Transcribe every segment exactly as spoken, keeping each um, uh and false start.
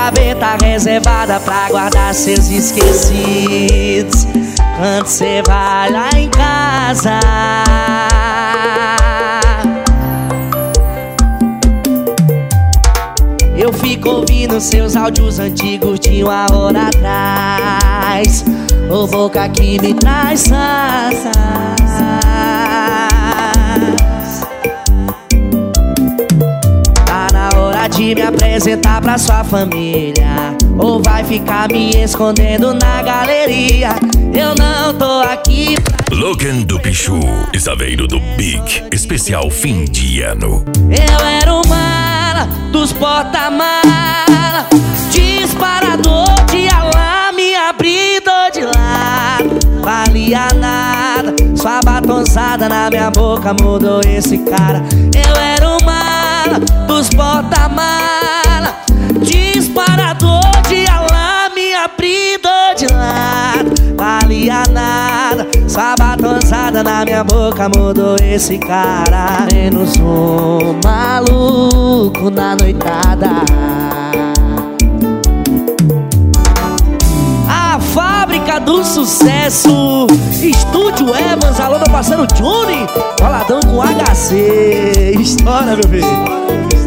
gaveta reservada pra guardar seus esquecidos. Quando cê vai lá em casa, eu fico ouvindo seus áudios antigos de uma hora atrás. Ô boca que me traz sasas. Tá na hora de me apresentar pra sua família, ou vai ficar me escondendo na galeria? Eu não tô aqui pra... Logan do Pichu e Saveiro do Big, especial fim de ano. Eu era o mala dos porta-mala, disparador de alarme, abridor de lado. Valia nada, sua batonzada na minha boca mudou esse cara. Eu era o mala dos porta-mala, disparador de alarme, abridor de lado. Valia nada, sua batonzada na minha boca mudou esse cara. Menos um maluco na noitada. A fábrica do sucesso, Estúdio Evans, alô meu parceiro Johnny, boladão com H C. História, meu filho.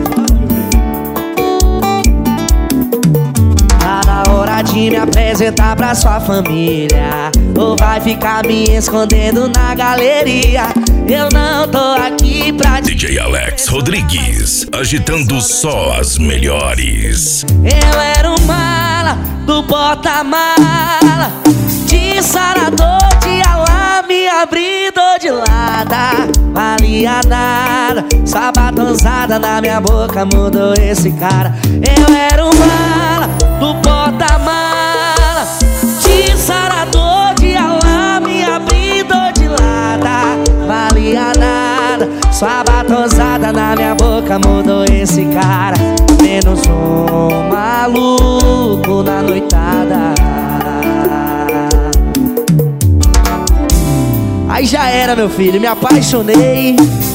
De me apresentar pra sua família, ou vai ficar me escondendo na galeria? Eu não tô aqui pra... D J Alex Rodrigues, agitando só as melhores. Eu era o mala do porta-mala, disparador de alarme, abridor de lada. Valia nada, sua batonzada na minha boca mudou esse cara. Eu era o mala do porta-mala, disparador de alarme, abridor de lada. Valia nada, sua batonzada na minha boca mudou esse cara. Menos um maluco na noitada. Aí já era, meu filho, me apaixonei.